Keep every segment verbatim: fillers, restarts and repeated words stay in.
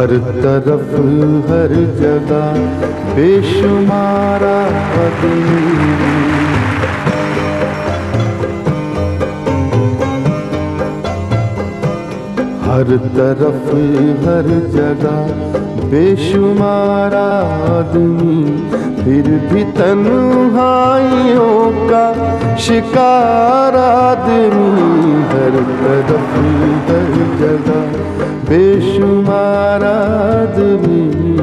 हर तरफ हर जगह बेशुमार आदमी। हर तरफ हर जगह बेशुमार आदमी, फिर भी तन्हाइयों का शिकार आदमी। हर तरफ हर जगह बेशुमार आदमी।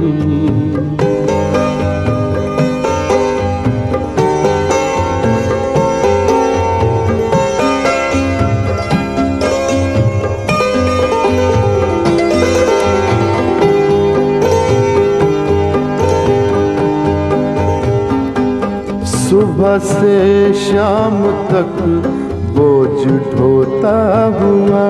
सुबह से शाम तक बोझ ढोता हुआ,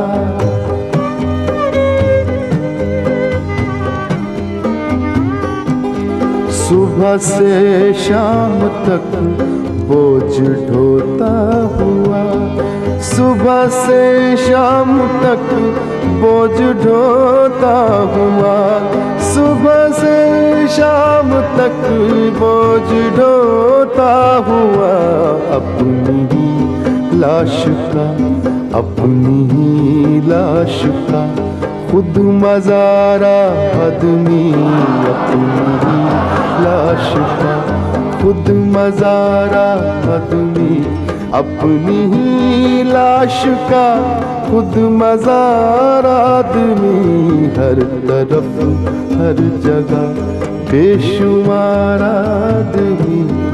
सुबह से शाम तक बोझ ढोता हुआ, सुबह से शाम तक बोझ ढोता हुआ, सुबह से शाम तक बोझ ढोता हुआ। अपनी ही लाश का, अपनी ही लाश का खुद मज़ारा आदमी। अपनी ही लाश का खुद मज़ारा आदमी, अपनी ही लाश का खुद मज़ारा आदमी। हर तरफ हर जगह बेशुमार आदमी।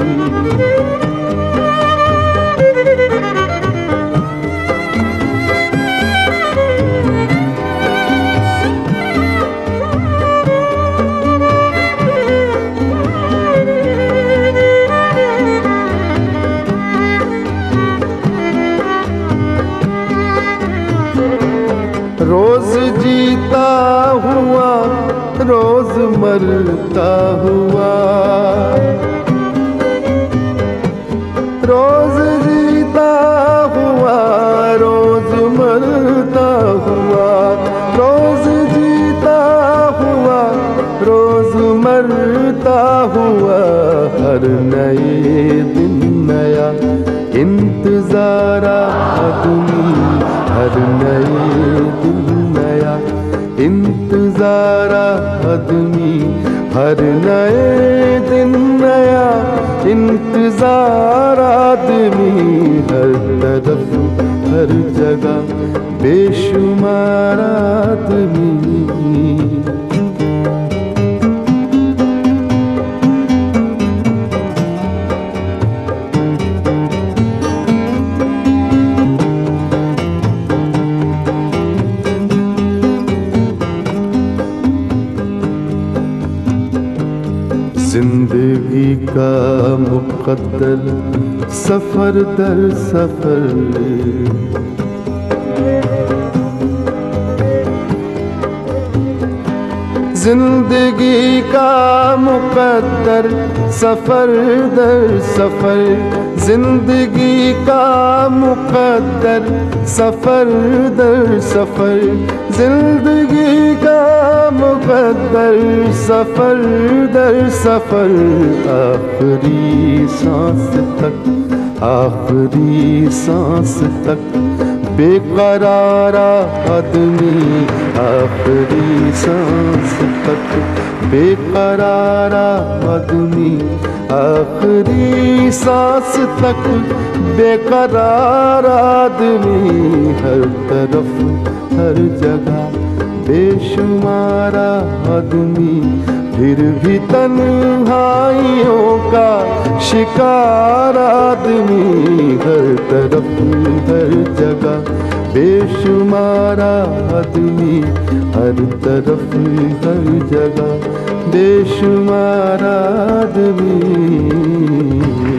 रोज जीता हुआ रोज मरता हुआ, रोज जीता हुआ रोज मरता हुआ, रोज जीता हुआ रोज मरता हुआ। हर नए दिन नया इंतज़ार आदमी, हर नए दिन नया इंतज़ार आदमी। हर नए दिन नया इंतज़ार आदमी। हर तरफ हर जगह बेशुमार आदमी। जिंदगी का मुकद्दर सफर दर सफर, जिंदगी का मुकद्दर सफर दर सफर, जिंदगी का मुकद्दर सफर दर सफर, जिंदगी का मुकद्दर सफर दर सफर। आखिरी सांस तक, आखिरी सांस तक बेकरार आदमी। आखिरी सांस तक बेकरार आदमी, आखिरी सांस तक बेकरार आदमी। हर तरफ हर जगह बेशुमार आदमी, फिर भी तन्हाइयों का शिकार आदमी। हर तरफ हर जगह बेशुमार आदमी, हर तरफ हर जगह बेशुमार आदमी।